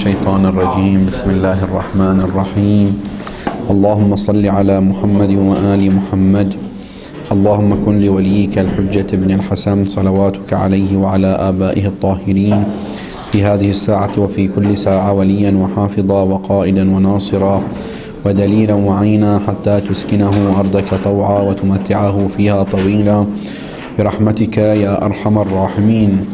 الشيطان الرجيم. بسم الله الرحمن الرحيم. اللهم صل على محمد وآل محمد. اللهم كن لوليك الحجة بن الحسن صلواتك عليه وعلى آبائه الطاهرين في هذه الساعة وفي كل ساعة وليا وحافظا وقائدا وناصرا ودليلا وعينا حتى تسكنه أرضك طوعا وتمتعه فيها طويلا برحمتك يا أرحم الراحمين.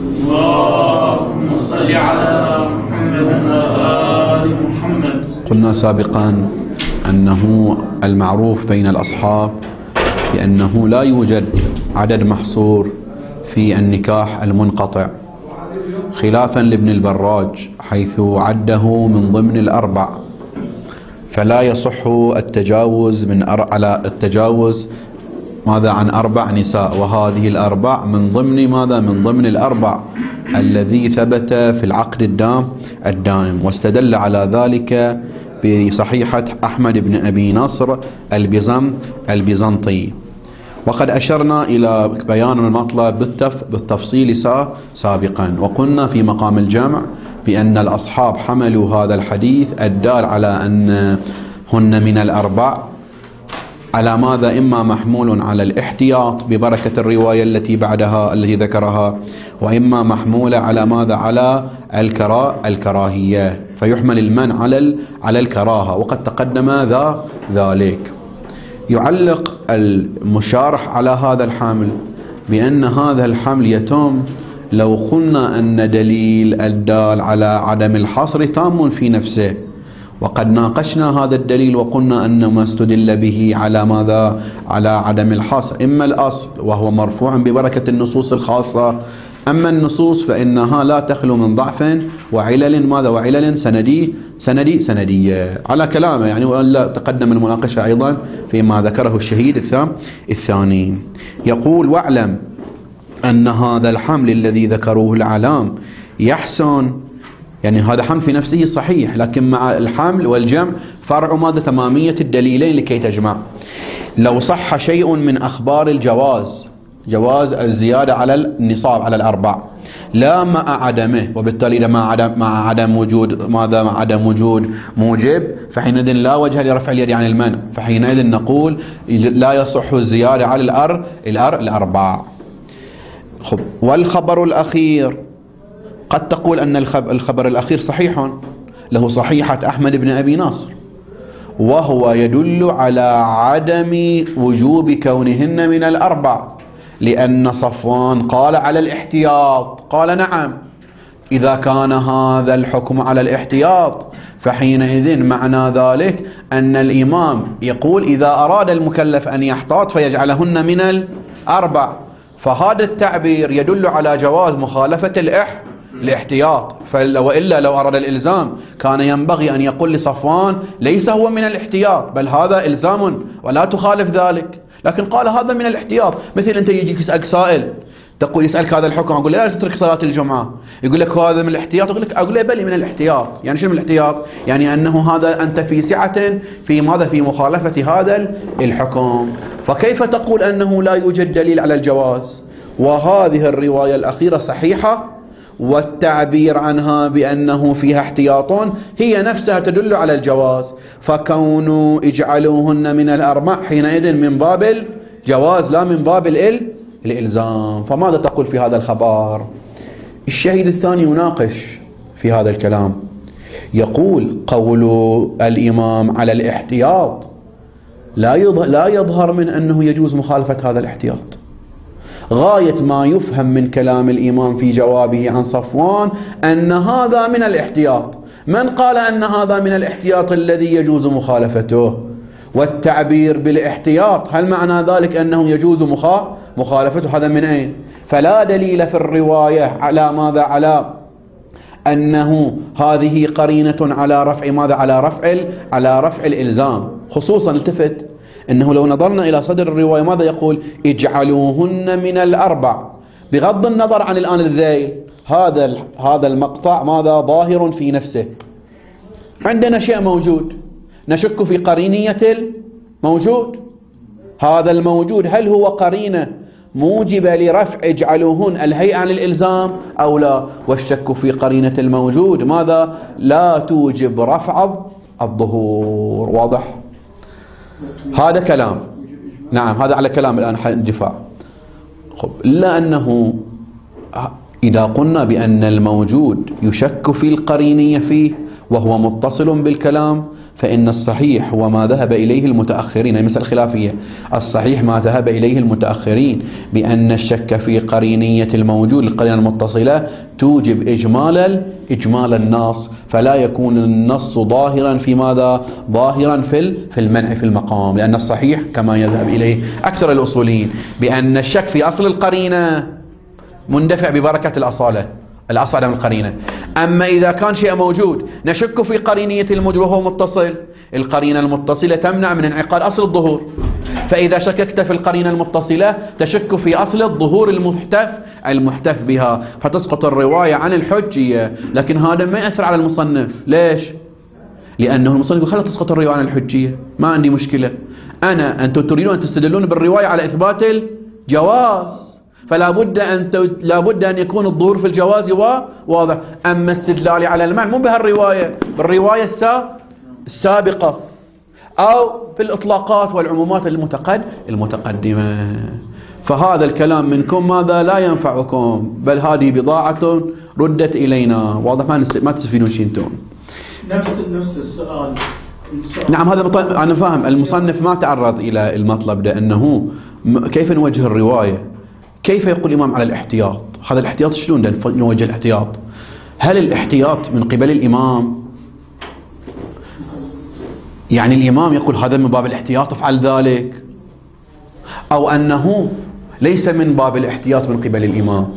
اللهم صل على محمد وآل محمد. قلنا سابقا أنه المعروف بين الأصحاب بأنه لا يوجد عدد محصور في النكاح المنقطع، خلافا لابن البراج حيث عده من ضمن الأربع، فلا يصح التجاوز على التجاوز ماذا عن 4 نساء، وهذه الأربع من ضمن ماذا؟ من ضمن الأربع الذي ثبت في العقد الدائم. واستدل على ذلك بصحيحة أحمد بن أبي نصر البيزنطي. وقد أشرنا إلى بيان المطلب بالتفصيل سابقا، وقلنا في مقام الجمع بأن الأصحاب حملوا هذا الحديث الدال على أنهن من الأربع على ماذا؟ إما محمول على الاحتياط ببركة الرواية التي بعدها التي ذكرها، وإما محمولة على ماذا؟ على الكراهية، فيحمل المنع على الكراهة، وقد تقدم ذلك. يعلق المشارح على هذا الحمل بأن هذا الحمل يتم لو قلنا أن دليل الدال على عدم الحصر تام في نفسه، وقد ناقشنا هذا الدليل وقلنا أن ما استدل به على ماذا؟ على عدم الحصر إما الأصل وهو مرفوع ببركة النصوص الخاصة، أما النصوص فإنها لا تخلو من ضعف وعلل ماذا؟ وعلل سندية على كلامه يعني. ولا تقدم المناقشة أيضا فيما ذكره الشهيد الثاني. يقول: واعلم أن هذا الحمل الذي ذكروه العلام يحسن، يعني هذا حمل في نفسه صحيح، لكن مع الحمل والجمع فرع ماذا؟ تمامية الدليلين لكي تجمع. لو صح شيء من أخبار جواز الزيادة على النصاب على الأربع لا مع عدمه، وبالتالي مع عدم وجود ماذا؟ مع عدم وجود موجب، فحينئذ لا وجه لرفع اليد عن المنع، فحينئذ نقول لا يصح الزيادة على الأربع. والخبر الأخير قد تقول أن الخبر الأخير صحيح، له صحيحة أحمد بن أبي نصر، وهو يدل على عدم وجوب كونهن من الأربع، لأن صفوان قال على الاحتياط، قال نعم إذا كان هذا الحكم على الاحتياط فحينئذ معنى ذلك أن الإمام يقول إذا أراد المكلف أن يحتاط فيجعلهن من الأربع، فهذا التعبير يدل على جواز مخالفة الاحتياط. وإلا لو أراد الإلزام كان ينبغي أن يقول لصفوان ليس هو من الاحتياط بل هذا إلزام ولا تخالف ذلك، لكن قال هذا من الاحتياط. مثل أنت يجيك يسألك سائل تقول يسألك هذا الحكم، أقول لا تترك صلاة الجمعة، يقول لك هذا من الاحتياط، أقول له بلي من الاحتياط. يعني شو من الاحتياط؟ يعني أنه هذا أنت في سعة في ماذا؟ في مخالفة هذا الحكم. فكيف تقول أنه لا يوجد دليل على الجواز وهذه الرواية الأخيرة صحيحة والتعبير عنها بأنه فيها احتياط هي نفسها تدل على الجواز، فكونوا اجعلوهن من الأربع حينئذ من باب الجواز لا من باب الإلزام. فماذا تقول في هذا الخبر؟ الشهيد الثاني يناقش في هذا الكلام، يقول قول الإمام على الاحتياط لا يظهر من أنه يجوز مخالفة هذا الاحتياط. غاية ما يفهم من كلام الإمام في جوابه عن صفوان أن هذا من الاحتياط. من قال أن هذا من الاحتياط الذي يجوز مخالفته؟ والتعبير بالاحتياط هل معنى ذلك أنه يجوز مخالفته؟ هذا من أين؟ فلا دليل في الرواية على ماذا؟ أنه هذه قرينة على رفع ماذا؟ على رفع الإلزام. خصوصا التفت إنه لو نظرنا إلى صدر الرواية ماذا يقول؟ اجعلوهن من الأربع، بغض النظر عن الآن الذيل. هذا المقطع ماذا؟ ظاهر في نفسه. عندنا شيء موجود نشك في قرينية الموجود. هذا الموجود هل هو قرينة موجبة لرفع اجعلوهن الهيئة عن الإلزام أو لا؟ والشك في قرينة الموجود ماذا؟ لا توجب رفع الظهور. واضح؟ هذا كلام. نعم هذا على كلام الآن الدفاع. إلا أنه إذا قلنا بأن الموجود يشك في القرينية فيه وهو متصل بالكلام، فإن الصحيح هو ما ذهب إليه المتأخرين. هذه مسألة خلافية. الصحيح ما ذهب إليه المتأخرين بأن الشك في قرينية الموجود القرينة المتصلة توجب إجمال النص، فلا يكون النص ظاهرا في ماذا؟ ظاهرا في المنع في المقام، لأن الصحيح كما يذهب إليه أكثر الأصوليين بأن الشك في أصل القرينة مندفع ببركة الأصالة عدم القرينة. أما إذا كان شيء موجود نشك في قرينية الموجود وهو متصل، القرينة المتصلة تمنع من انعقاد أصل الظهور، فإذا شككت في القرينة المتصلة تشك في أصل الظهور المحتف بها، فتسقط الرواية عن الحجية. لكن هذا ما يأثر على المصنف. ليش؟ لأنه المصنف يقول خلوا تسقط الرواية عن الحجية، ما عندي مشكلة، أنتم تريدون أن تستدلون بالرواية على إثبات الجواز، فلا بد أن يكون الظهور في الجواز واضح. أما استدلالي على المعنى مو بهالرواية، بالرواية السابقة أو في الإطلاقات والعمومات المتقدمة. فهذا الكلام منكم ماذا؟ لا ينفعكم، بل هذه بضاعة ردت إلينا. واضح؟ ما تستفيدون شيء انتم. نفس السؤال. نعم هذا أنا فاهم. المصنف ما تعرض إلى المطلب ده، أنه كيف نوجه الرواية، كيف يقول الإمام على الاحتياط. هذا الاحتياط شلون نوجه الاحتياط؟ هل الاحتياط من قبل الإمام؟ يعني الإمام يقول هذا من باب الاحتياط افعل ذلك، أو أنه ليس من باب الاحتياط من قبل الإمام؟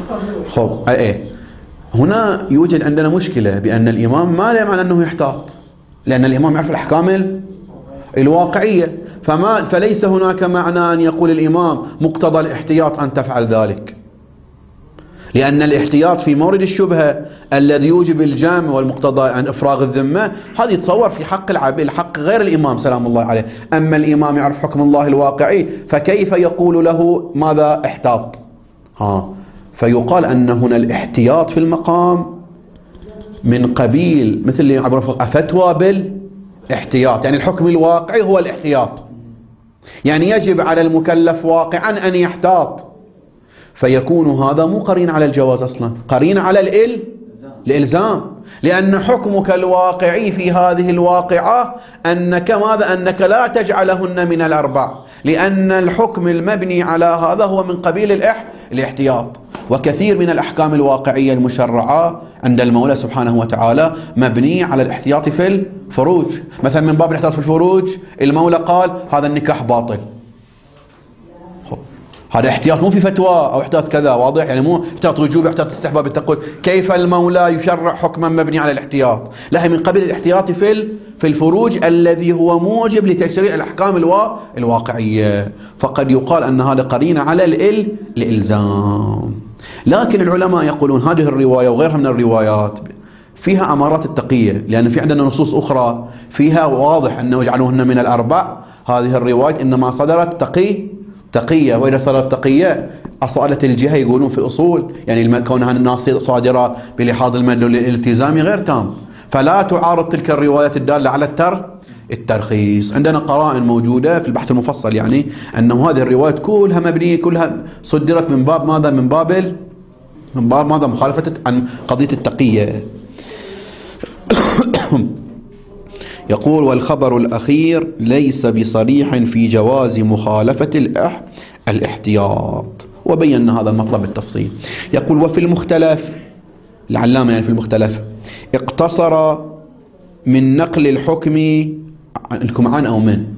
هنا يوجد عندنا مشكلة بأن الإمام ما له معنى أنه يحتاط، لأن الإمام يعرف الأحكام الواقعية، فليس هناك معنى أن يقول الإمام مقتضى الاحتياط أن تفعل ذلك، لأن الاحتياط في مورد الشبهة الذي يوجب الجامع والمقتضى عن إفراغ الذمة، هذه يتصور في حق العبد، حق غير الإمام سلام الله عليه. أما الإمام يعرف حكم الله الواقعي، فكيف يقول له ماذا؟ احتاط. فيقال أن هنا الاحتياط في المقام من قبيل مثل اللي يعبر فتوى بالاحتياط، يعني الحكم الواقعي هو الاحتياط، يعني يجب على المكلف واقعا أن يحتاط، فيكون هذا مو قرين على الجواز أصلا، قرين على الإلزام، لأن حكمك الواقعي في هذه الواقعة أنك ماذا؟ أنك لا تجعلهن من الأربع، لأن الحكم المبني على هذا هو من قبيل الاحتياط. وكثير من الأحكام الواقعية المشرعة عند المولى سبحانه وتعالى مبنية على الاحتياط في الفروج. مثلا من باب الاحتياط في الفروج المولى قال هذا النكاح باطل، هذا احتياط مو في فتوى أو احتياط كذا. واضح؟ يعني مو احتياط وجوب، احتياط استحباب. تقول كيف المولى يشرع حكما مبني على الاحتياط؟ لا، من قبل الاحتياط في الفروج الذي هو موجب لتشريع الأحكام الواقعية، فقد يقال أن هذا قرين على الإلزام. لكن العلماء يقولون هذه الرواية وغيرها من الروايات فيها أمارات التقية، لأن في عندنا نصوص أخرى فيها واضح أنه يجعلوهن من الأربع. هذه الرواية إنما صدرت تقية، وإذا صدرت تقية أصالة الجهة يقولون في الأصول، يعني كونها الناس صادرة بلحاظ المدلول الالتزامي غير تام، فلا تعارض تلك الروايات الدالة على الترخيص. عندنا قرائن موجودة في البحث المفصل، يعني أنه هذه الروايات كلها مبنية، كلها صدرت من باب ماذا؟ من باب ماذا؟ مخالفة عن قضية التقية. يقول والخبر الأخير ليس بصريح في جواز مخالفة الاحتياط، وبينا هذا المطلب بالتفصيل. يقول وفي المختلف، العلامة يعني في المختلف، اقتصر من نقل الحكم عن أو من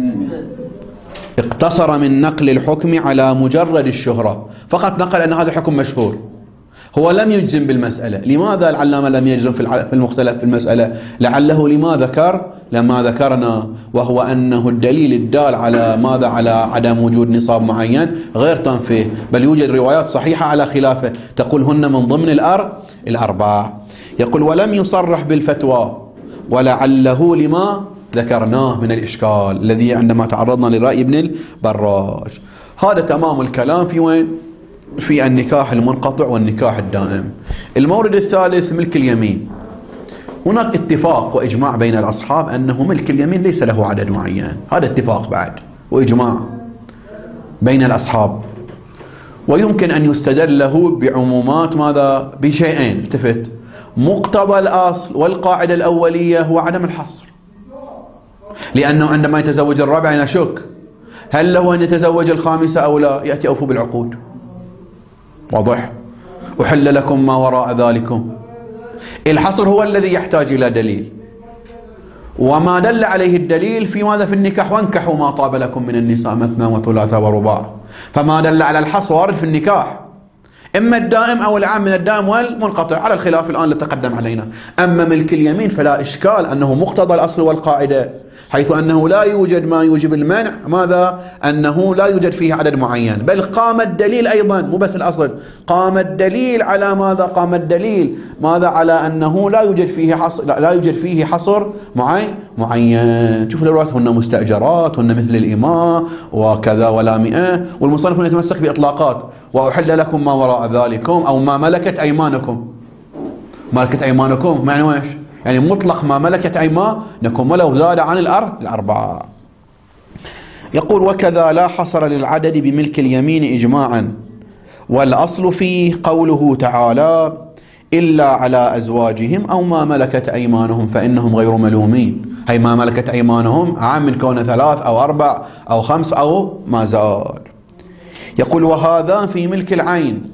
اقتصر من نقل الحكم على مجرد الشهرة، فقط نقل أن هذا الحكم مشهور، هو لم يجزم بالمسألة. لماذا العلامة لم يجزم في المختلف في المسألة؟ لعله لما ذكرنا، وهو أنه الدليل الدال على ماذا؟ على عدم وجود نصاب معين غير تنفيه، بل يوجد روايات صحيحة على خلافه تقول هن من ضمن الأربع. يقول ولم يصرح بالفتوى، ولعله لما ذكرناه من الإشكال الذي عندما تعرضنا لرأي ابن البراج. هذا تمام الكلام في وين؟ في النكاح المنقطع والنكاح الدائم. المورد الثالث ملك اليمين. هناك اتفاق وإجماع بين الأصحاب أنه ملك اليمين ليس له عدد معين، هذا اتفاق بعد وإجماع بين الأصحاب، ويمكن أن يستدل له بعمومات ماذا؟ بشيئين، التفت، مقتضى الأصل والقاعدة الأولية هو عدم الحصر، لأنه عندما يتزوج الرابع يشك هل له أن يتزوج الخامسة أو لا، يأتي أوفوا بالعقود، واضح؟ أحل لكم ما وراء ذلكم. الحصر هو الذي يحتاج إلى دليل، وما دل عليه الدليل في ماذا؟ في النكاح، وانكحوا ما طاب لكم من النساء مثنى وثلاث ورباع. فما دل على الحصر وارد في النكاح، إما الدائم أو العام من الدائم والمنقطع، على الخلاف الآن اللي تقدم علينا. أما ملك اليمين فلا إشكال أنه مقتضى الأصل والقاعدة، حيث أنه لا يوجد ما يوجب المنع، ماذا؟ أنه لا يوجد فيه عدد معين، بل قام الدليل أيضا، مو بس الأصل، قام الدليل على ماذا؟ قام الدليل ماذا؟ على أنه لا يوجد فيه حصر، لا يوجد فيه حصر معين. شوف الروايات هن مستأجرات، هن مثل الإماء وكذا ولا مئة، والمصنف يتمسك بإطلاقات، وأحل لكم ما وراء ذلكم أو ما ملكت أيمانكم. ملكت أيمانكم معنى ويش؟ يعني مطلق ما ملكت أيمانكم ولو زاد عن الأربعة. يقول وكذا لا حصر للعدد بملك اليمين إجماعا، والأصل فيه قوله تعالى إلا على أزواجهم أو ما ملكت أيمانهم فإنهم غير ملومين. هي ما ملكت أيمانهم عام من كون 3 أو 4 أو 5 أو ما زاد. يقول وهذا في ملك العين،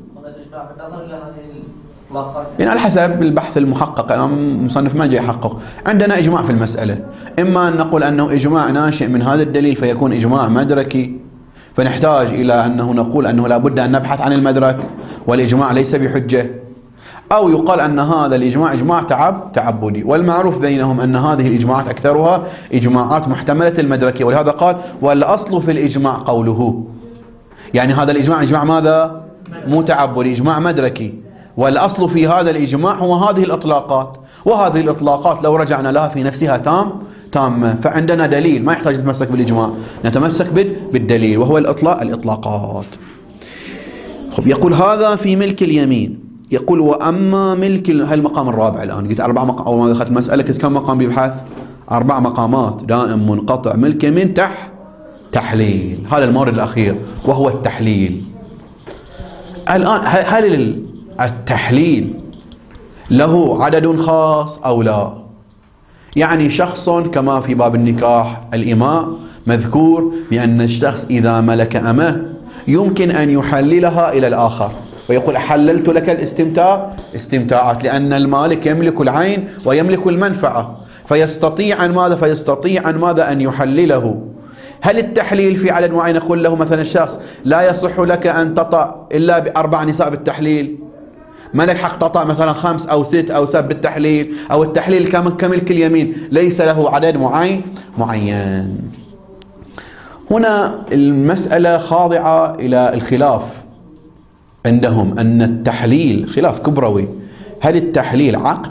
يعني على حسب البحث المحقق، أنا مصنف ما جاي يحقق. عندنا إجماع في المسألة، إما أن نقول أنه إجماع ناشئ من هذا الدليل فيكون إجماع مدركي، فنحتاج إلى أنه نقول أنه لا بد أن نبحث عن المدرك والإجماع ليس بحجة، أو يقال أن هذا الإجماع إجماع تعبدي. والمعروف بينهم أن هذه الإجماعات أكثرها إجماعات محتملة المدركية، ولهذا قال والأصل في الإجماع قوله، يعني هذا الإجماع إجماع ماذا؟ مو تعبدي، إجماع مدركي، والأصل في هذا الإجماع هو هذه الإطلاقات، وهذه الإطلاقات لو رجعنا لها في نفسها تامة. فعندنا دليل، ما يحتاج نتمسك بالإجماع، نتمسك بالدليل وهو الإطلاقات. يقول هذا في ملك اليمين. يقول وأما ملك المقام الرابع، الآن قلت 4 مقام، أول ما دخلت المسألة كنت كم مقام بيبحث؟ 4 مقامات، دائم منقطع ملك يمين تحليل. هذا المورد الأخير وهو التحليل. الآن هل التحليل له عدد خاص أو لا؟ يعني شخص كما في باب النكاح الإماء مذكور بأن الشخص إذا ملك أمه يمكن أن يحللها إلى الآخر، ويقول حللت لك استمتاعات، لأن المالك يملك العين ويملك المنفعة، فيستطيع أن ماذا؟ أن يحلله. هل التحليل في عدد معين؟ يقول له مثلا الشخص لا يصح لك أن تطأ إلا ب4 نساء بالتحليل، ملك حق تطأ مثلا 5 أو 6 أو 7 بالتحليل، أو التحليل كملك اليمين ليس له عدد معين. هنا المسألة خاضعة إلى الخلاف عندهم، أن التحليل خلاف كبروي، هل التحليل عقد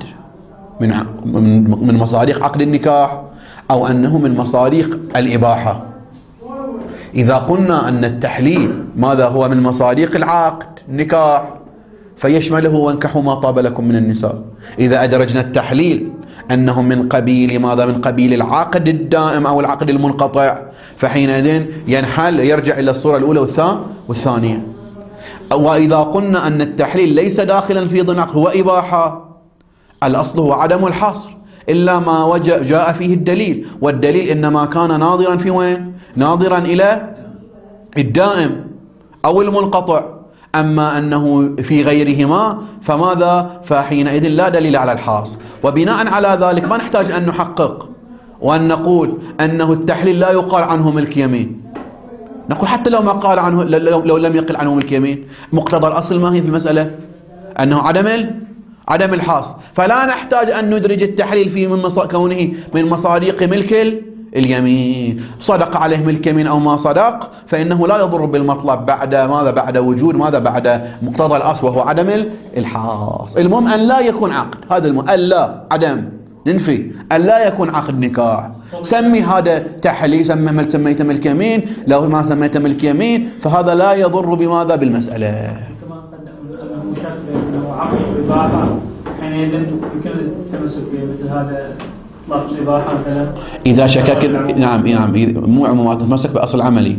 من مصاريق عقد النكاح أو أنه من مصاريق الإباحة؟ إذا قلنا أن التحليل ماذا هو من مصاريق العقد النكاح فيشمله وانكحوا ما طاب لكم من النساء. إذا أدرجنا التحليل أنه من قبيل ماذا؟ من قبيل العقد الدائم أو العقد المنقطع، فحينئذ يرجع إلى الصورة الأولى والثانية. وإذا قلنا أن التحليل ليس داخلا في ضمن عقد، هو إباحة، الأصل هو عدم الحصر إلا ما جاء فيه الدليل، والدليل إنما كان ناظرا في وين؟ ناظرا إلى الدائم أو المنقطع. أما أنه في غيرهما فماذا؟ فحينئذ لا دليل على الحاصل. وبناء على ذلك ما نحتاج أن نحقق وأن نقول أنه التحليل لا يقال عنه ملك يمين، نقول حتى لو ما قال عنه، لو لم يقل عنه ملك يمين، مقتضى الأصل ما هي في المسألة؟ أنه عدم الحاصل، فلا نحتاج أن ندرج التحليل في كونه من مصاريق ملك اليمين. صدق عليه ملك يمين أو ما صدق فإنه لا يضر بالمطلب بعد ماذا؟ بعد وجود ماذا؟ بعد مقتضى الأصل وهو عدم الحاصل. المهم أن لا يكون عقد، هذا المهم، ألا عدم ننفي أن لا يكون عقد نكاح، سمي هذا تحليل، سميته ملك يمين، لو ما سميته ملك يمين فهذا لا يضر بماذا بالمسألة. كما قدم أنه شك بأنه عقد الإباحة حينئذ يمكن التمسك بمثل هذا إطلاق الإباحة مثلا. إذا شكك نعم مو عموم تمسك بأصل عملي،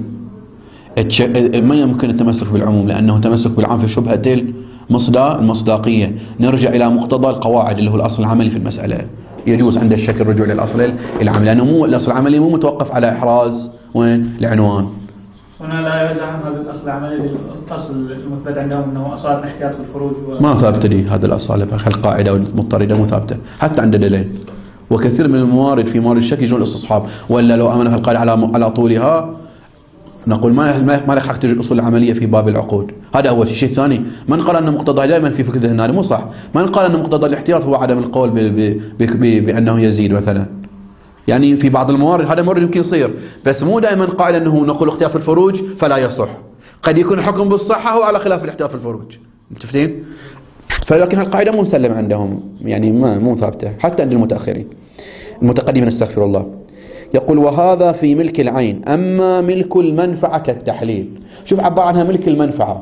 ما يمكن التمسك بالعموم لأنه تمسك بالعام في شبهة المصداقية. نرجع إلى مقتضى القواعد اللي هو الأصل العملي في المسألة. يجوز عند الشك الرجوع للأصل العملي لأنه مو الأصل العملي مو متوقف على إحراز وين العنوان. هنا لا يزعم هذا الأصل العملي بالأصل المثبت عندهم أنه أصالة احتياط الفروج ما ثابتة لي هذه الأصالة، فالقاعدة مضطردة مو ثابتة حتى عند دليل. وكثير من الموارد في موارد الشك يجون الاستصحاب، ولا لو امنها القاعده على طولها نقول ما لك حق تجي الاصول العمليه في باب العقود. هذا اول شيء. ثاني، من قال ان مقتضى دائما في فكر ذهن مو صح. من قال ان مقتضى الاحتياط هو عدم القول بانه يزيد مثلا. يعني في بعض الموارد هذا مورد يمكن يصير، بس مو دائما قاعده انه نقول اختيار في الفروج فلا يصح. قد يكون الحكم بالصحه هو على خلاف الاحتياط في الفروج. متفقين؟ فلكن القاعده مو مسلمه عندهم، يعني مو ثابته حتى عند المتاخرين المتقدمين استغفر الله. يقول وهذا في ملك العين، أما ملك المنفعة كالتحليل. شوف عبر عنها ملك المنفعة.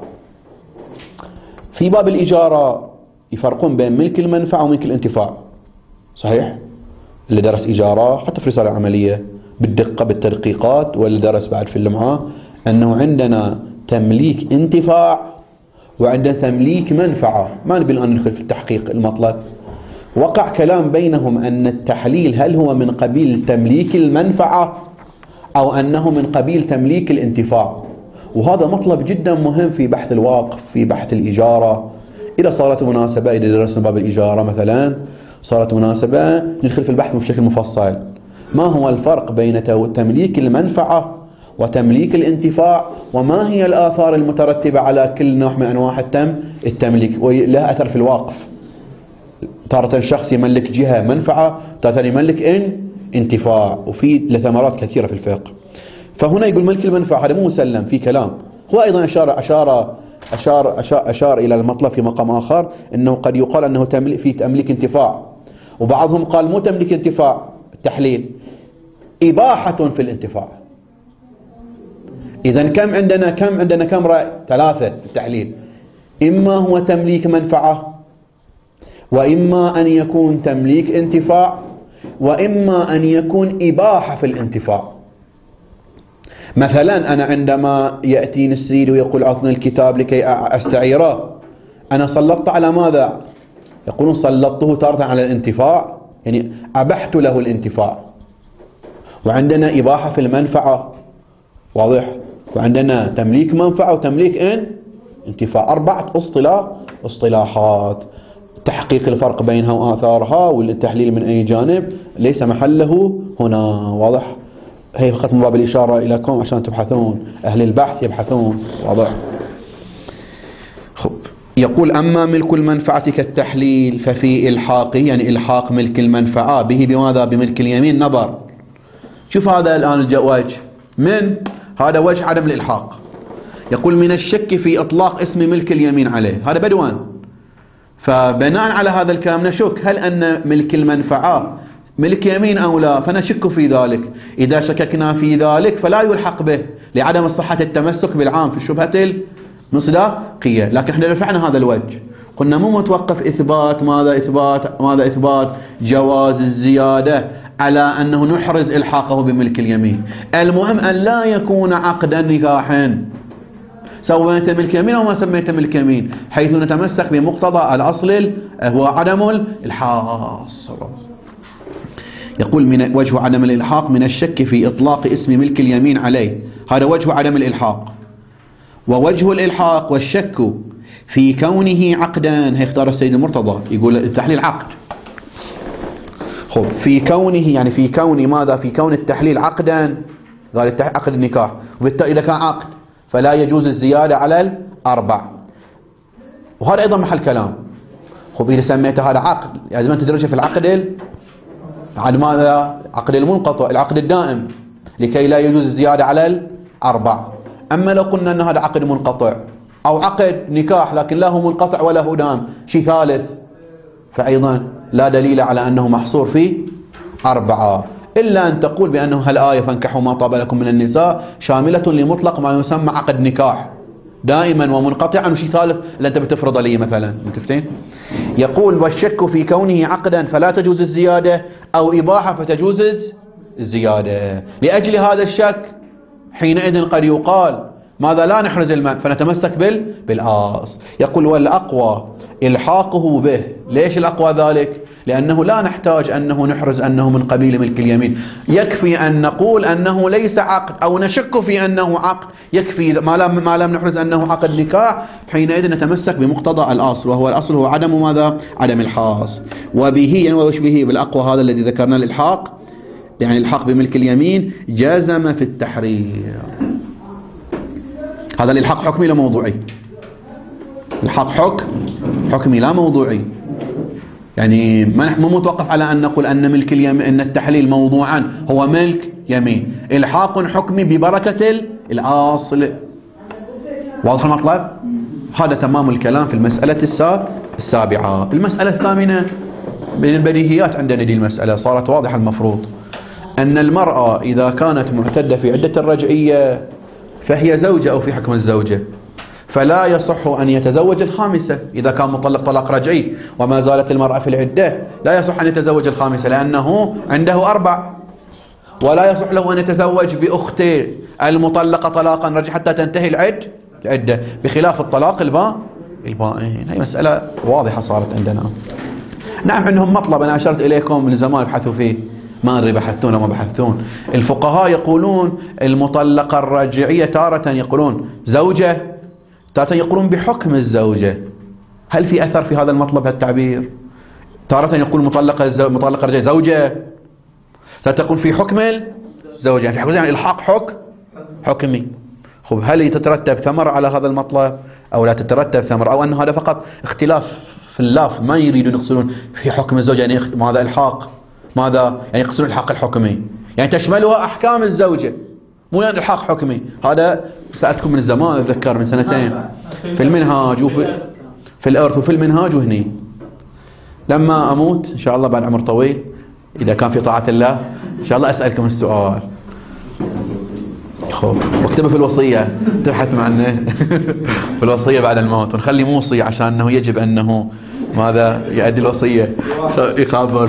في باب الإجارة يفرقون بين ملك المنفعة وملك الانتفاع، صحيح؟ اللي درس إجارة حتى في رسالة عملية بالدقة بالتدقيقات، واللي درس بعد في اللمعة أنه عندنا تمليك انتفاع وعندنا تمليك منفعة. ما نبي الآن ندخل في التحقيق المطلب. وقع كلام بينهم أن التحليل هل هو من قبيل تمليك المنفعة أو أنه من قبيل تمليك الانتفاع. وهذا مطلب جدا مهم في بحث الواقف في بحث الإجارة. إذا صارت مناسبة، إذا درسنا باب الإجارة مثلا صارت مناسبة ندخل في البحث بشكل مفصل. ما هو الفرق بين تمليك المنفعة وتمليك الانتفاع، وما هي الآثار المترتبة على كل نوع من أنواع التمليك ولها أثر في الواقف. تارة الشخص يملك جهة منفعة، تارة يملك انتفاع، وفي ثمرات كثيرة في الفقه. فهنا يقول ملك المنفعة هذا مو مسلم في كلام. هو أيضا أشار إلى المطلب في مقام آخر أنه قد يقال أنه في تمليك انتفاع، وبعضهم قال مو تمليك انتفاع التحليل، إباحة في الانتفاع. إذن كم عندنا كم رأي؟ 3 في التحليل. إما هو تمليك منفعة، وإما أن يكون تمليك انتفاع، وإما أن يكون إباحة في الانتفاع. مثلا أنا عندما يأتيني السيد ويقول أعطني الكتاب لكي أستعيره، أنا سلطت على ماذا؟ يقولون سلطته تارة على الانتفاع، يعني أبحت له الانتفاع. وعندنا إباحة في المنفعة، واضح؟ وعندنا تمليك منفعة وتمليك انتفاع. 4 اصطلاحات. تحقيق الفرق بينها وآثارها والتحليل من أي جانب ليس محله هنا، واضح؟ هي فقط من باب الإشارة إليكم عشان تبحثون، أهل البحث يبحثون، واضح؟ خب. يقول أما ملك المنفعة كالتحليل ففي إلحاقه، يعني إلحاق ملك المنفعة به بماذا؟ بملك اليمين نظر. شوف هذا الآن وجه من هذا وجه عدم الإلحاق. يقول من الشك في إطلاق اسم ملك اليمين عليه، هذا بدوان. فبناء على هذا الكلام نشك هل أن ملك المنفعة ملك يمين أو لا، فنشك في ذلك. إذا شككنا في ذلك فلا يلحق به لعدم صحة التمسك بالعام في شبهة المصداقية. لكن احنا رفعنا هذا الوجه، قلنا مو متوقف إثبات ماذا إثبات جواز الزيادة على أنه نحرز إلحاقه بملك اليمين. المهم أن لا يكون عقدا نكاحا سويت ملك يمين أو ما سميت ملك يمين، حيث نتمسك بمقتضى الأصل هو عدم الحاصر. يقول من وجه عدم الإلحاق من الشك في إطلاق اسم ملك اليمين عليه، هذا وجه عدم الإلحاق. ووجه الإلحاق والشك في كونه عقدا، هيختار السيد المرتضى يقول التحليل عقد. خب في كونه يعني في كون ماذا؟ في كون التحليل عقدا، قال عقد النكاح، وبالتالي إذا كان عقد فلا يجوز الزيادة على 4. وهذا أيضا محل كلام. خب إذا سميت هذا عقد لازم أن تدرجه في العقد عن ماذا؟ عقد المنقطع، العقد الدائم، لكي لا يجوز الزيادة على 4. أما لو قلنا أن هذا عقد منقطع أو عقد نكاح لكن لا هو منقطع ولا هو دائم، شيء ثالث، فأيضا لا دليل على أنه محصور في 4. إلا أن تقول بأنه هالآية فانكحوا ما طاب لكم من النساء شاملة لمطلق ما يسمى عقد نكاح دائما ومنقطعا، وشيء ثالث اللي أنت بتفرض لي مثلا. متفتين؟ يقول والشك في كونه عقدا فلا تجوز الزيادة، أو إباحة فتجوز الزيادة. لأجل هذا الشك حينئذ قد يقال ماذا لا نحرز المال فنتمسك بالآصل. يقول والأقوى إلحاقه به. ليش الأقوى ذلك؟ لأنه لا نحتاج أنه نحرز أنه من قبيل ملك اليمين، يكفي أن نقول أنه ليس عقد أو نشك في أنه عقد، يكفي ما لم نحرز أنه عقد نكاح، حينئذ نتمسك بمقتضى الأصل، وهو الأصل هو عدم ماذا؟ عدم الحاصل. وبه يعني وش به؟ بالأقوى هذا الذي ذكرنا الإلحاق، يعني الحاق بملك اليمين، جزم في التحرير. هذا الإلحاق حكمي لا موضوعي؟ الحاق حكمي لا موضوعي، يعني مو متوقف على أن نقول أن ملك اليمين أن التحليل موضوعا هو ملك يمين، إلحاق حكمي ببركة الأصل. واضح المطلب؟ هذا تمام الكلام في المسألة السابعة. المسألة الثامنة من البديهيات عندنا دي المسألة صارت واضحة، المفروض أن المرأة إذا كانت معتدة في عدة الرجعية فهي زوجة أو في حكم الزوجة، فلا يصح أن يتزوج الخامسة إذا كان مطلق طلاق رجعي وما زالت المرأة في العدة، لا يصح أن يتزوج الخامسة لأنه عنده 4، ولا يصح له أن يتزوج بأخته المطلقة طلاقا رجعي حتى تنتهي العدة، بخلاف الطلاق البائن. هي مسألة واضحة صارت عندنا. نعم عندهم مطلب أنا أشرت إليكم من زمان بحثوا فيه، ما أدري بحثون وما بحثون. الفقهاء يقولون المطلقة الرجعية تارة يقولون زوجة، تارة يقولون بحكم الزوجة. هل في أثر في هذا المطلب هالتعبير؟ تارة يقول مطلقة رجعية زوجة، تارة تقول في حكم الزوجة، في حكم يعني الحاق حكمي. خب هل تترتب ثمرة على هذا المطلب أو لا تترتب ثمرة، أو أن هذا فقط اختلاف في اللفظ ما يريدون يقصدون في حكم الزوجة يعني ماذا الحاق، ماذا يعني يقصدون الحق الحكمي، يعني تشملها أحكام الزوجة مو يعني الحق حكمي. هذا سألتكم من الزمان أتذكر من سنتين في المنهاج وفي الإرث وفي المنهاج وهني. لما أموت إن شاء الله بعد عمر طويل إذا كان في طاعة الله إن شاء الله أسألكم السؤال. خب واكتبه في الوصية، تبحث عنه في الوصية بعد الموت، ونخلي موصي عشان أنه يجب أنه ماذا يؤدي الوصية يخافر.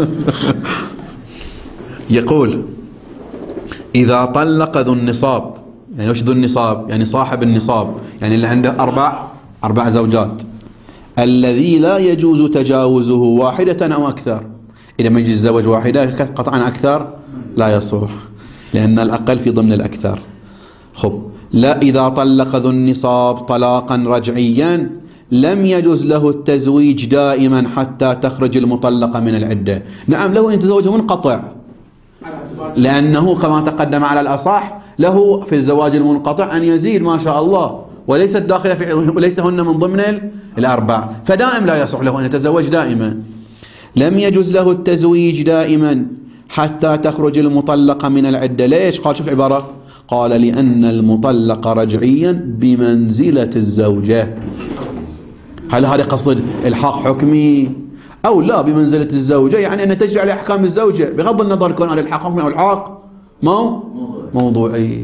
يقول إذا طلق ذو النصاب، يعني وش ذو النصاب؟ يعني صاحب النصاب، يعني اللي عنده أربع زوجات، الذي لا يجوز تجاوزه واحدة أو أكثر. إذا ما يجوز زوج واحدة قطعا أكثر لا يصح، لأن الأقل في ضمن الأكثر. خب لا إذا طلق ذو النصاب طلاقا رجعيا لم يجوز له التزويج دائما حتى تخرج المطلقة من العدة. نعم له أن يتزوج منقطع، لأنه كما تقدم على الأصح له في الزواج المنقطع أن يزيد ما شاء الله، وليست داخلة في وليس هن من ضمن الأربع، فدائم لا يصح له أن يتزوج دائما. لم يجوز له التزويج دائما حتى تخرج المطلقة من العدة. ليش؟ قال شوف العبارة، قال لأن المطلق رجعيا بمنزلة الزوجة. هل هذا قصد الحاق حكمي أو لا؟ بمنزلة الزوجة يعني أن تجري على أحكام الزوجة بغض النظر كون على الحاق حكمي أو الحاق موضوعي.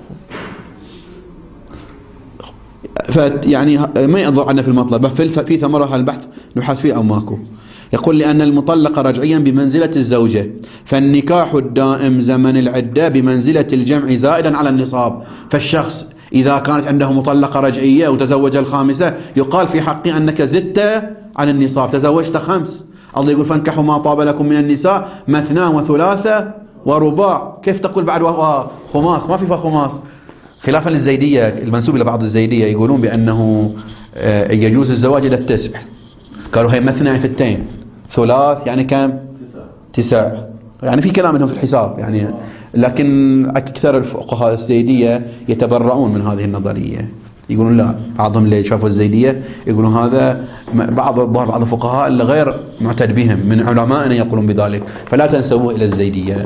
يعني ما يضر عنا في المطلب، في ثمرة البحث نبحث فيه أو ماكو. يقول لأن المطلق رجعيا بمنزلة الزوجة، فالنكاح الدائم زمن العدة بمنزلة الجمع زائدا على النصاب. فالشخص إذا كانت عنده مطلقة رجعية وتزوج الخامسة يقال في حقي أنك زدت عن النصاب، تزوجت 5. الله يقول فانكحوا ما طاب لكم من النساء مثنى وثلاثة ورباع. كيف تقول بعد خماس؟ ما في خماس، خلافا للزيدية المنسوب إلى بعض الزيدية يقولون بأنه يجوز الزواج إلى 9. قالوا هي مثنى في 2، ثلاث يعني كم؟ 9. يعني في كلام منهم في الحساب يعني، لكن أكثر الفقهاء الزيدية يتبرؤون من هذه النظرية، يقولون لا. بعضهم اللي شافوا الزيدية يقولون هذا بعض الفقهاء اللي غير معتد بهم من علمائنا يقولون بذلك، فلا تنسبوه إلى الزيدية.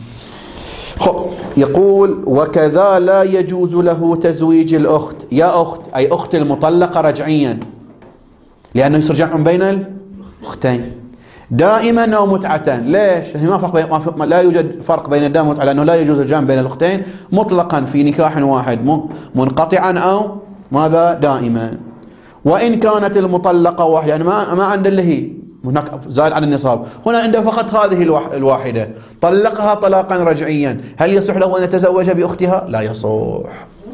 يقول وكذا لا يجوز له تزويج الأخت، يا أخت أي أخت المطلقة رجعيا، لأنه يصير جمع بين الأختين. دائما أو متعة. ليش؟ ما فرق لا يوجد فرق بين الدائم والمتعة، لأنه لا يجوز الجمع بين الأختين مطلقا في نكاح واحد، منقطعا أو ماذا دائما. وإن كانت المطلقة واحدة، يعني ما عند اللي هي هناك زائد عن النصاب، هنا عنده فقط هذه الواحدة، طلقها طلاقا رجعيا، هل يصح له أن يتزوج بأختها؟ لا يصح.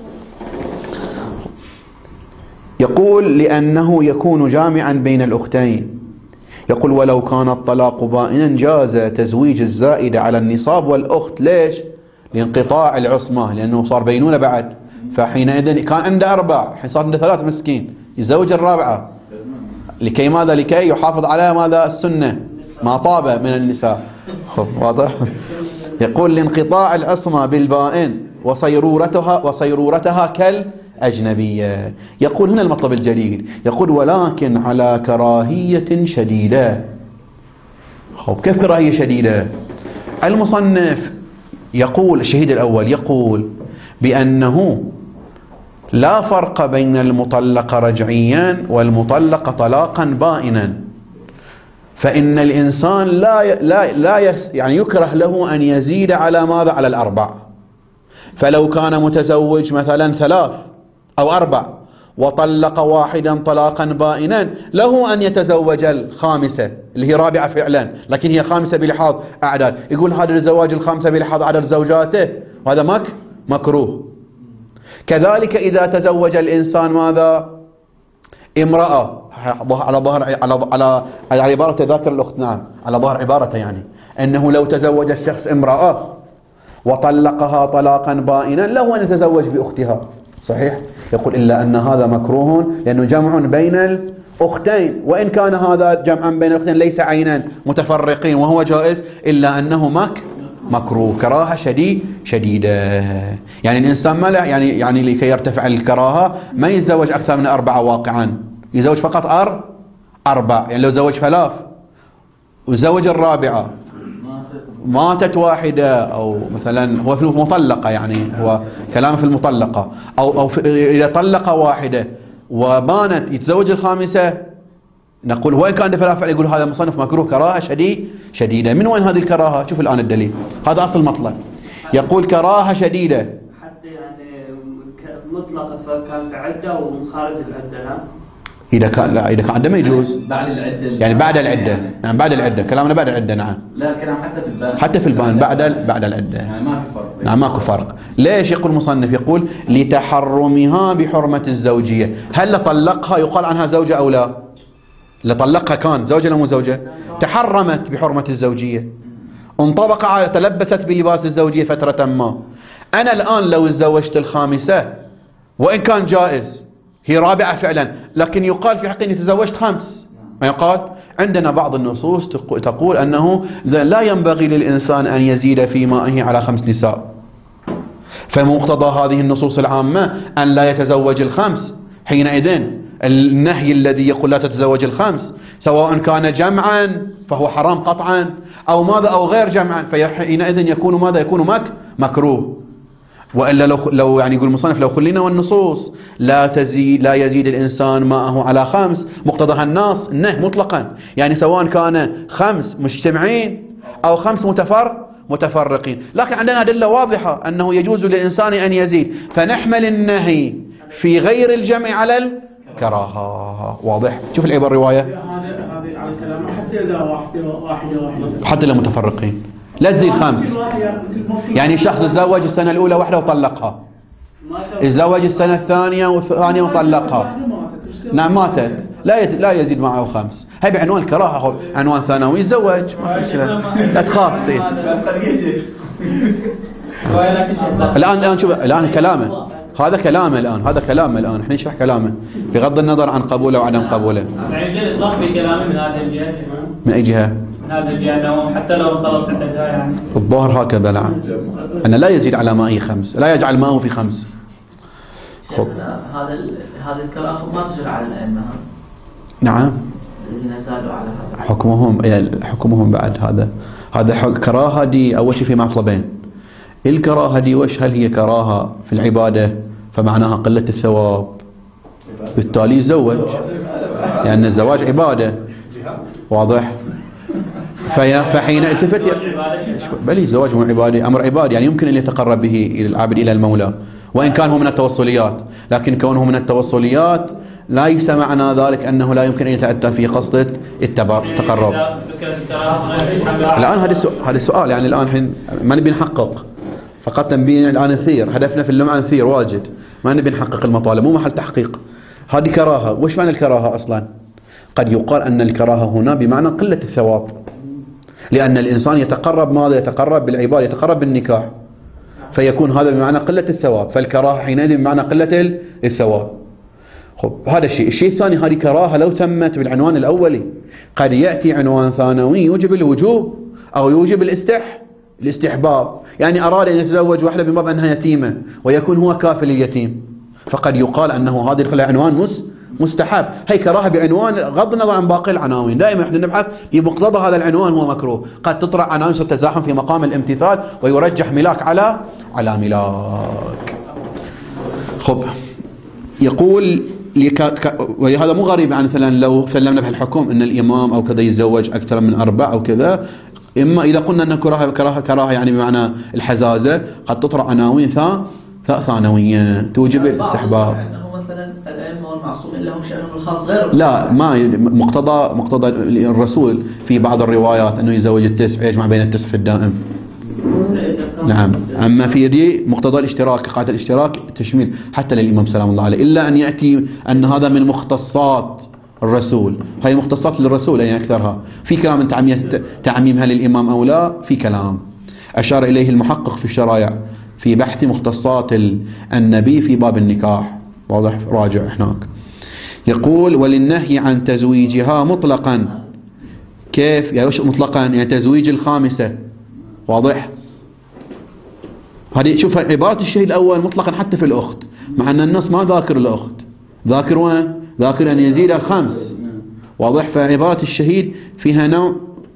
يقول لأنه يكون جامعا بين الأختين. يقول ولو كان الطلاق بائنا جاز تزويج الزائدة على النصاب والأخت. ليش؟ لانقطاع العصمة، لأنه صار بينونة بعد، فحينئذ كان عنده 4 حين صار عنده 3 مسكين، يزوج الرابعة لكي ماذا؟ لكي يحافظ على ماذا؟ السنة ما طاب من النساء. واضح؟ يقول لانقطاع العصمة بالبائن وصيرورتها كالأجنبية. يقول هنا المطلب الجليل، يقول ولكن على كراهية شديدة. كيف كراهية شديدة؟ المصنف يقول، الشهيد الأول يقول بأنه لا فرق بين المطلقة رجعيا والمطلقة طلاقا بائنا، فإن الإنسان يعني يكره له أن يزيد على ماذا؟ على 4. فلو كان متزوج مثلا 3 أو 4 وطلق واحدا طلاقا بائنا، له أن يتزوج الخامسة اللي هي رابعة فعلا، لكن هي خامسة بلحاظ أعداد. يقول هذا الزواج الخامسة بلحاظ عدد زوجاته، وهذا مكروه. كذلك إذا تزوج الإنسان ماذا؟ امرأة، على عبارة تذاكر الأخت، نعم على ظهر عبارته، يعني أنه لو تزوج الشخص امرأة وطلقها طلاقا بائنا له أن يتزوج بأختها، صحيح؟ يقول إلا أن هذا مكروه لأنه جمع بين الأختين، وإن كان هذا جمعا بين الأختين ليس عينا متفرقين وهو جائز، إلا أنه مكروه كراهة شديدة. يعني الإنسان ما لا يعني لكي يرتفع الكراهة ما يتزوج أكثر من 4 واقعا، يزوج فقط 4. يعني لو زوج 3 وزوج الرابعة ماتت واحدة، أو مثلا هو في المطلقة، يعني هو كلام في المطلقة، أو إذا طلق واحدة وبانت يتزوج الخامسة، نقول وين كان دفع فعل؟ يقول هذا مصنف مكروه كراهة شديدة. من وين هذه الكراهة؟ شوف الآن الدليل، هذا أصل مطلب. يقول كراهة شديدة حتى يعني مطلقة سواء كانت عدة أو خارج العدة. لا إذا كان عدة ما يجوز، بعد العدة، يعني بعد العدة، نعم بعد العدة، كلامنا بعد العدة، نعم لا كلام حتى في البان بعد العدة، يعني ما في فرق، نعم ماكو فرق. ليش؟ يقول المصنف يقول لتحرمها بحرمة الزوجية. هل طلقها يقال عنها زوجة أو لا؟ لطلقها كان زوجة ولا مو زوجة؟ تحرمت بحرمة الزوجية، انطبق على تلبست بلباس الزوجية فترة ما. أنا الآن لو تزوجت الخامسة وإن كان جائز، هي رابعة فعلا، لكن يقال في حقي أني تزوجت 5، ما يقال؟ عندنا بعض النصوص تقول أنه لا ينبغي للإنسان أن يزيد في مائه على 5 نساء، فمقتضى هذه النصوص العامة أن لا يتزوج ال5. حينئذ النهي الذي يقول لا تتزوج ال5 سواء كان جمعا فهو حرام قطعا، أو ماذا، أو غير جمعا، فحينئذ يكون ماذا؟ يكون مكروه. وإلا لو يعني يقول المصنف لو خلينا والنصوص لا يزيد الإنسان ماءه على 5، مقتضى النص النهي مطلقا، يعني سواء كان 5 مجتمعين أو 5 متفرقين. لكن عندنا أدلة واضحة أنه يجوز للإنسان أن يزيد، فنحمل النهي في غير الجمع على الكراهة. واضح؟ شوف العبارة الرواية، هذه على كلامه حتى إذا واحدة حتى لو متفرقين لا تزيد 5. يعني الشخص تزوج السنة الأولى واحدة وطلقها، تزوج السنة الثانية وطلقها، نعم ماتت، لا يزيد معه 5. هاي بعنوان الكراهة، عنوان ثانوي، يتزوج ما في مشكلة، لا تخاف تصير. الآن شوف، الآن كلامه، هذا كلامه الآن احنا نشرح كلامه بغض النظر عن قبوله وعدم قبوله. يعني إطلاق بكلامه من هذه الجهة. من أي جهة؟ من هذه الجهة، حتى لو انطلق عدتها يعني الظاهر هكذا، نعم أن لا يزيد على مائه 5، لا يجعل ماءه في 5. هذا الكراهة ما تجرى على الأئمة، نعم الذين زادوا على هذا حكمهم بعد هذا كراهة دي أول شيء في مطلبين. الكراهة دي وش؟ هل هي كراهة في العبادة فمعناها قلة الثواب، بالتالي يتزوج، لأن الزواج عبادة، واضح؟ فحين التفت بلي الزواج من عبادي أمر عبادي، يعني يمكن أن يتقرب به العبد إلى المولى وإن كان هو من التوصليات، لكن كونه من التوصليات ليس معنى ذلك أنه لا يمكن أن يتأتى في قصد التقرب. الآن هذا السؤال، يعني الآن حين ما نبي نحقق، فقط نبي الآن نثير، هدفنا في اللمعة نثير واجد، ما نبي نحقق المطالب، مو محل تحقيق. هذه كراهة. وش معنى الكراهة أصلا؟ قد يقال أن الكراهة هنا بمعنى قلة الثواب، لأن الإنسان يتقرب ماذا؟ يتقرب بالعبادة، يتقرب بالنكاح، فيكون هذا بمعنى قلة الثواب، فالكراهة حينئذ بمعنى قلة الثواب. خب هذا الشيء. الشيء الثاني، هذه كراهة لو تمت بالعنوان الأولي، قد يأتي عنوان ثانوي يوجب الوجوب أو يوجب الاستحباب، يعني أراد أن يتزوج واحدة بباب أنها يتيمة ويكون هو كافل اليتيم، فقد يقال أنه هذا العنوان مستحب. هي كراهة بعنوان، غض النظر عن باقي العناوين، دائما احنا نبحث بمقتضى هذا العنوان هو مكروه. قد تطرح عناوين تتزاحم في مقام الامتثال ويرجح ملاك على ملاك. خب يقول ولهذا مو غريب عن مثلا لو سلمنا بهالحكم ان الامام او كذا يتزوج اكثر من 4 او كذا، اما اذا قلنا ان كراهه يعني بمعنى الحزازه، قد تطرح عناوين ثانويه توجب الاستحباب. مثلا الائمه والمعصومين لهم شأنهم الخاص غير لا، ما مقتضى الرسول في بعض الروايات انه يزوج التسع، يجمع بين التسع في الدائم. نعم. أما في دي مقتضى الاشتراك، قاعدة الاشتراك تشميل حتى للإمام سلام الله عليه، إلا أن يأتي أن هذا من مختصات الرسول. هاي المختصات للرسول أي أكثرها. في كلام تعميمها للإمام أو لا، في كلام أشار إليه المحقق في الشرائع في بحث مختصات النبي في باب النكاح، واضح؟ راجع هناك. يقول وللنهي عن تزويجها مطلقا. كيف يعني مطلقا؟ يعني تزويج الخامسة، واضح؟ هذه شوف عبارة الشيء الأول مطلقا حتى في الأخت، مع أن النص ما ذاكر الأخت، ذاكر وين؟ ذاكر أن يزيد 5، واضح؟ فعبارة الشهيد فيها نوع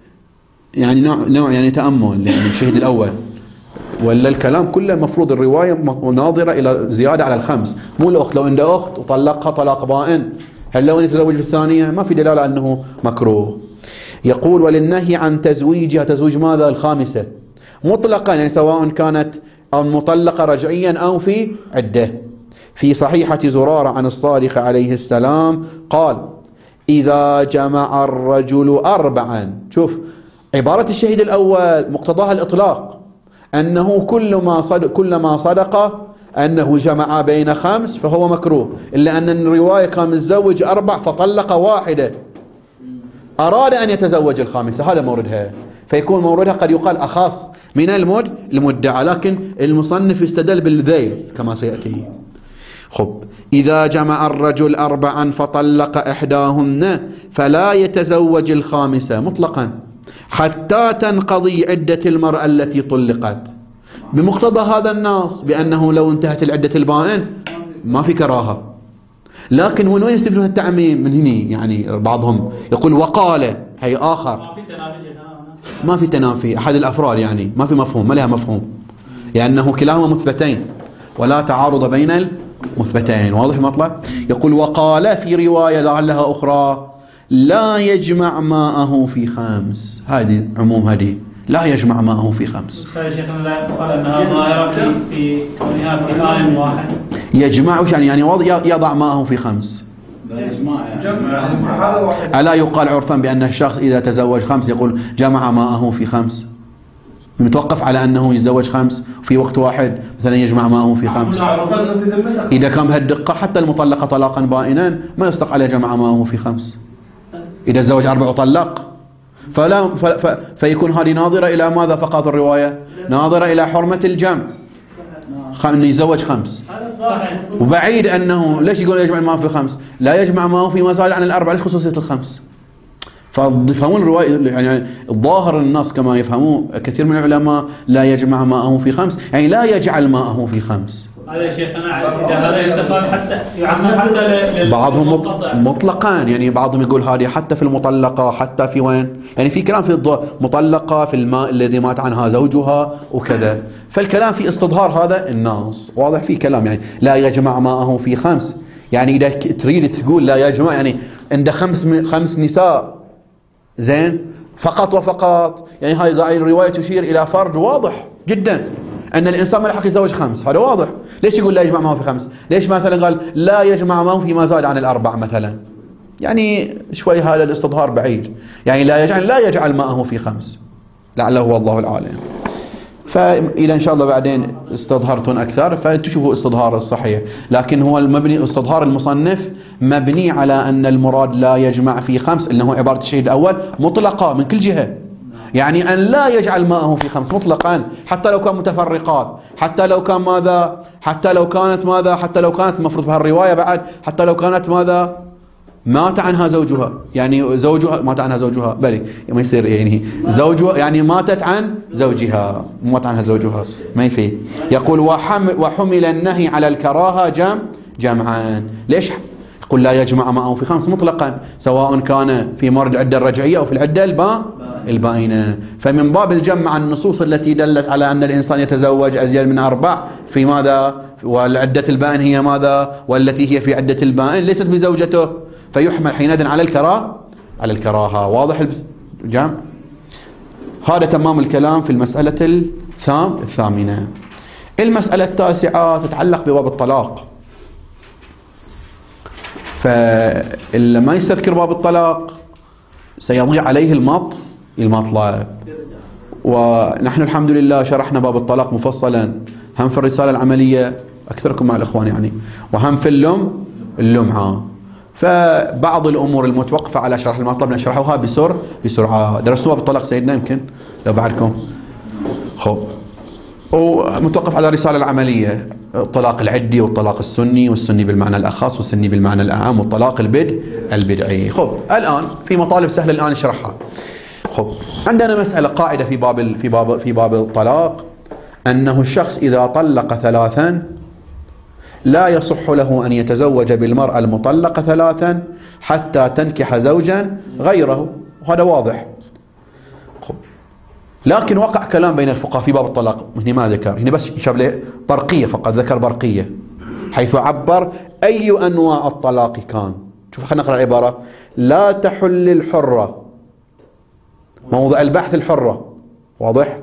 يعني تأمل، يعني الشهيد الأول، ولا الكلام كله مفروض الرواية ناظرة إلى زيادة على 5، مو الأخت. لو عنده أخت وطلقها طلاق بائن، هل لو يتزوج بالثانية؟ ما في دلالة أنه مكروه. يقول وللنهي عن تزويجها، تزويج ماذا؟ الخامسة مطلقا، يعني سواء كانت المطلقة رجعيا أو في عدة. في صحيحة زرارة عن الصادق عليه السلام قال إذا جمع الرجل 4، شوف عبارة الشهيد الأول مقتضاها الإطلاق، أنه كلما صدق أنه جمع بين 5 فهو مكروه، إلا أن الرواية كان متزوج 4 فطلق واحدة، أراد أن يتزوج الخامسة، هذا موردها، فيكون موردها قد يقال أخص من المدعى، لكن المصنف استدل بالذيل كما سيأتي. خب إذا جمع الرجل 4 فطلق إحداهن فلا يتزوج الخامسة مطلقا حتى تنقضي عدة المرأة التي طلقت، بمقتضى هذا النص بأنه لو انتهت العدة البائن ما في كراهة. لكن وين يستفيدون التعميم من هنا؟ يعني بعضهم يقول وقال، هي آخر ما في تنافي أحد الأفراد، يعني ما في مفهوم، ما لها مفهوم، لأنه كلاهما مثبتين ولا تعارض بين المثبتين، واضح المطلب؟ يقول وقال في رواية لعلها أخرى لا يجمع ماءه في 5، هذه عموم، هذه لا يجمع ماءه في 5. شيخنا لا يقال أنها ظاهرة في كونها في آن واحد. يجمع يعني يضع ماءه في 5. ألا يقال عرفا بأن الشخص إذا تزوج 5 يقول جمع ماءه في 5، متوقف على أنه يتزوج 5 في وقت واحد مثلا يجمع ماءه في 5. إذا كان بهالدقة حتى المطلقة طلاقا بائنا ما يصدق عليه جمع ماءه في 5. إذا تزوج 4 وطلق فيكون هذه ناظرة إلى ماذا فقط الرواية؟ ناظرة إلى حرمة الجمع، أنه يتزوج 5. وبعيد أنه ليش يقول يجمع ماءه في 5؟ لا يجمع ماءه في ما زاد عن 4، ليش خصوصية 5؟ فيفهمون الرواية، يعني الظاهر النص كما يفهمون كثير من العلماء لا يجمع ماءه في 5، يعني لا يجعل ماءه في 5. هذا شيخنا إذا هذا يستفاد حتى يعمل حتى بعضهم مطلقا، يعني بعضهم يقول هذه حتى في المطلقة، حتى في وين، يعني في كلام في مطلقة في الماء الذي مات عنها زوجها وكذا، فالكلام في استظهار هذا النص، واضح؟ في كلام يعني لا يجمع ماءه في 5، يعني إذا تريد تقول لا يجمع يعني عنده 5 نساء زين فقط وفقط. يعني هاي الرواية تشير إلى فرض واضح جدا أن الإنسان ما الحق يتزوج 5، هذا واضح. ليش يقول لا يجمع معه في 5؟ ليش مثلا قال لا يجمع معه فيما زاد عن ال4 مثلا؟ يعني شوي هذا الاستظهار بعيد. يعني لا يجعل معه في 5 لعله هو الله العالم. فإلى إن شاء الله بعدين استظهرتون أكثر فتشوفوا استظهار الصحيح. لكن هو المبني استظهار المصنف مبني على أن المراد لا يجمع في 5، إنه عبارة الشهيد الأول مطلقة من كل جهة. يعني أن لا يجعل ماءه في 5 مطلقا، حتى لو كان متفرقات، حتى لو كان ماذا، حتى لو كانت المفروض في هالرواية بعد، حتى لو كانت ماذا مات عنها زوجها، يعني زوجها مات عنها زوجها، بلي ما يصير يعني زوجها يعني ماتت عن زوجها، مات عنها زوجها ما يفيد. يقول وحمل النهي على الكراهة جمعا. ليش يقول لا يجمع معه في 5 مطلقا، سواء كان في مرض العدة الرجعية أو في العدة البائنة. فمن باب الجمع النصوص التي دلت على أن الإنسان يتزوج أزيد من 4 في ماذا، والعدة البائن هي ماذا، والتي هي في عدة البائن ليست بزوجته، فيحمل حينئذ على الكراهة. واضح الجمع؟ هذا تمام الكلام في المسألة الثامنة. المسألة التاسعة تتعلق بباب الطلاق. فاللي ما يستذكر باب الطلاق سيضيع عليه المطلب. ونحن الحمد لله شرحنا باب الطلاق مفصلا، هم في الرسالة العملية أكثركم مع الإخوان يعني، وهم في اللمعة. فبعض الأمور المتوقفة على شرح المطلب نشرحها بسرعة. درستوا باب الطلاق سيدنا يمكن لو بعدكم؟ خب، ومتوقف على الرسالة العملية، الطلاق العدي والطلاق السني، والسني بالمعنى الأخص والسني بالمعنى الأعم، والطلاق البدعي. خب الآن في مطالب سهلة الآن نشرحها. خب عندنا مسألة قاعدة في باب الطلاق، أنه الشخص إذا طلق 3 لا يصح له أن يتزوج بالمرأة المطلقة 3 حتى تنكح زوجا غيره، وهذا واضح. لكن وقع كلام بين الفقهاء في باب الطلاق، هنا ما ذكر، هنا بس شاب له برقية فقط، ذكر برقية حيث عبر أي أنواع الطلاق كان. شوف خلينا نقرأ العبارة: لا تحل الحرة، موضع البحث الحرة، واضح؟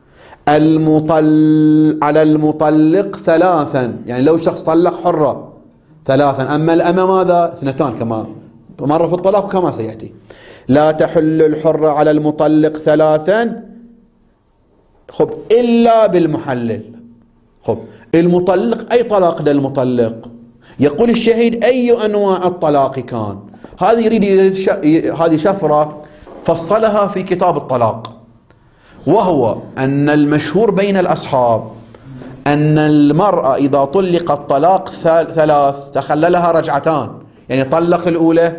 على المطلق 3، يعني لو شخص طلق حرة 3، أما الأمة ماذا 2 كما مر في الطلاق كما سيأتي. لا تحل الحرة على المطلق 3 خب إلا بالمحلل. خب المطلق أي طلاق ده المطلق؟ يقول الشهيد أي أنواع الطلاق كان. هذه يريد هذه شفرة فصلها في كتاب الطلاق، وهو أن المشهور بين الأصحاب أن المرأة إذا طلقت طلاق 3 تخللها رجعتان، يعني طلق الأولى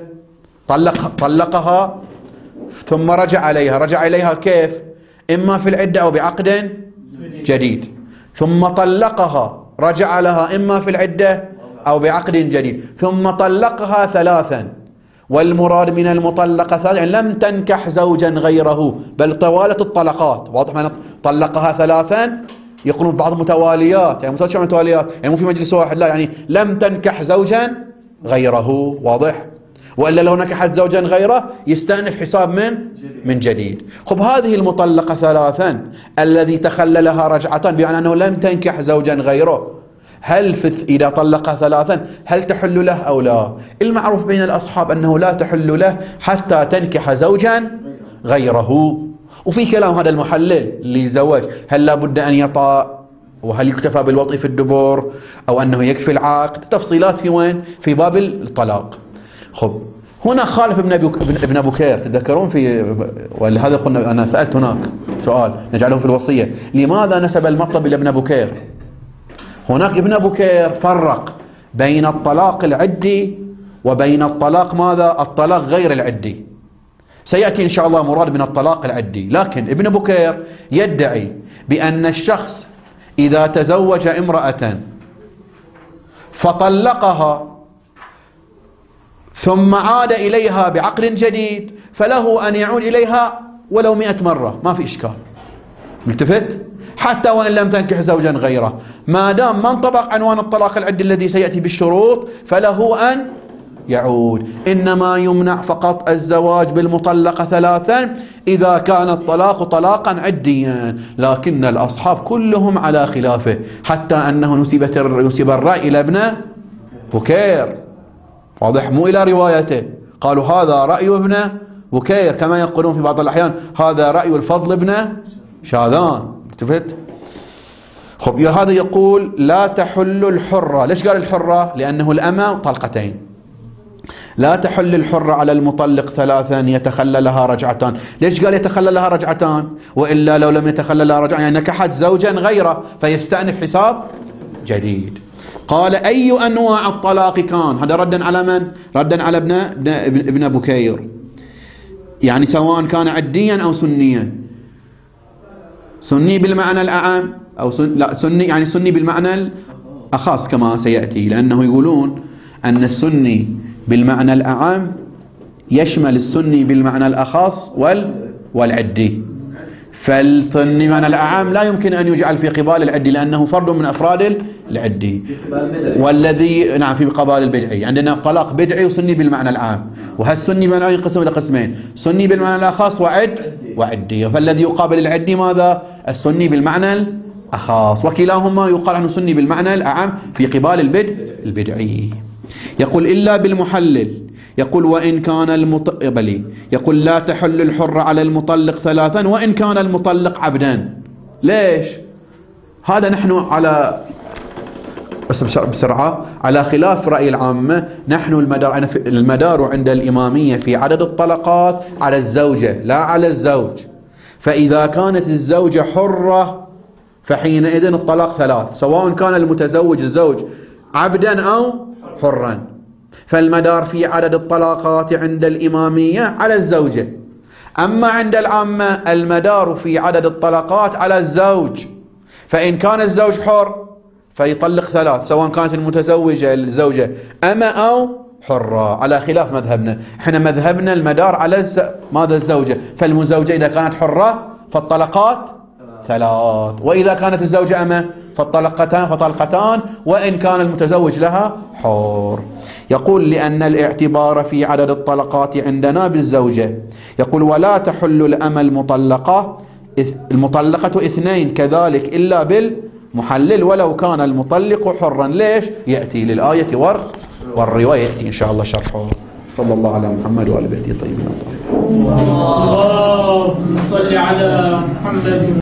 طلقها ثم رجع إليها كيف؟ إما في العدة أو بعقد جديد، ثم طلقها رجع لها إما في العدة أو بعقد جديد، ثم طلقها 3. والمراد من المطلقة 3 يعني لم تنكح زوجا غيره، بل طوالت الطلقات. واضح معنى طلقها 3 يقولون بعض متواليات، يعني متواليات يعني مو في مجلس واحد، لا يعني لم تنكح زوجا غيره. واضح؟ وإلا لو نكحت زوجا غيره يستأنف حساب من جديد. خب هذه المطلقة 3 الذي تخللها رجعتان بمعنى أنه لم تنكح زوجا غيره، هل إذا طلقها 3 هل تحل له أو لا؟ المعروف بين الأصحاب أنه لا تحل له حتى تنكح زوجا غيره. وفي كلام هذا المحلل لزواج، هل لابد أن يطأ، وهل يكتفى بالوطء في الدبر، أو أنه يكفي العقد؟ تفصيلات في وين؟ في باب الطلاق. خب هنا خالف ابن بكير، تذكرون في، ولهذا قلنا أنا سألت هناك سؤال نجعله في الوصية، لماذا نسب المطلب إلى ابن بكير؟ هناك ابن بكير فرق بين الطلاق العدي وبين الطلاق ماذا؟ الطلاق غير العدي. سيأتي إن شاء الله مراد من الطلاق العدي. لكن ابن بكير يدعي بأن الشخص إذا تزوج امرأة فطلقها ثم عاد إليها بعقد جديد فله أن يعود إليها ولو 100 مرة، ما في إشكال. ملتفت؟ حتى وإن لم تنكح زوجا غيره، ما دام ما انطبق عنوان الطلاق العدي الذي سيأتي بالشروط فله أن يعود. إنما يمنع فقط الزواج بالمطلقة 3 إذا كان الطلاق طلاقا عديا، لكن الأصحاب كلهم على خلافه، حتى أنه نسب الرأي إلى ابن بكير، واضح، مو إلى روايته. قالوا هذا رأي ابن بكير، كما يقولون في بعض الأحيان هذا رأي الفضل ابن شاذان. اتفقت؟ خب هذا يقول لا تحل الحرة. ليش قال الحرة؟ لأنه الأمة طلقتين. لا تحل الحرة على المطلق 3 يتخلى لها رجعتان. ليش قال يتخلى لها رجعتان؟ وإلا لو لم يتخلى لها رجعتان يعني نكحت زوجا غيره فيستأنف حساب جديد. قال أي أنواع الطلاق كان؟ هذا ردا على من؟ ردا على ابن بكير، يعني سواء كان عديا أو سنيا. سني بالمعنى الأعم أو لا سني، يعني سني بالمعنى الأخص كما سيأتي، لأنه يقولون أن السني بالمعنى الأعم يشمل السني بالمعنى الأخص والعدي. فالسني بالمعنى الأعم لا يمكن أن يجعل في قبال العدي لأنه فرد من أفراد العدي، والذي نعم في قبال البدعي. عندنا طلاق بدعي وسني بالمعنى العام، وهالسني بالمعنى ينقسم إلى قسمين، سني بالمعنى الأخص وعدي. فالذي يقابل العدي ماذا؟ السني بالمعنى الأخص، وكلاهما يقال عنه سني بالمعنى الأعم في قبال البدعي. يقول إلا بالمحلل. يقول وإن كان يقول لا تحل الحرة على المطلق 3 وإن كان المطلق عبدا. ليش؟ هذا نحن على بسرعة على خلاف رأي العامة. نحن المدار عند الإمامية في عدد الطلقات على الزوجة لا على الزوج. فإذا كانت الزوجة حرة فحينئذ الطلاق 3 سواء كان المتزوج الزوج عبدا أو حرا. فالمدار في عدد الطلاقات عند الإمامية على الزوجة. أما عند العامة المدار في عدد الطلاقات على الزوج، فإن كان الزوج حر فيطلق 3 سواء كانت المتزوجة الزوجة أما أو حرة، على خلاف مذهبنا. احنا مذهبنا المدار على ماذا؟ الزوجة. فالمزوجة إذا كانت حرة فالطلقات 3، وإذا كانت الزوجة أما فطلقتان وإن كان المتزوج لها حر. يقول لأن الاعتبار في عدد الطلقات عندنا بالزوجة. يقول ولا تحل الأمة المطلقة 2 كذلك إلا بالمحلل ولو كان المطلق حرا. ليش؟ يأتي للآية والرواية يأتي إن شاء الله شرحه. صلى الله على محمد وعلى آله الطيبين الطاهرين. اللهم صل على محمد.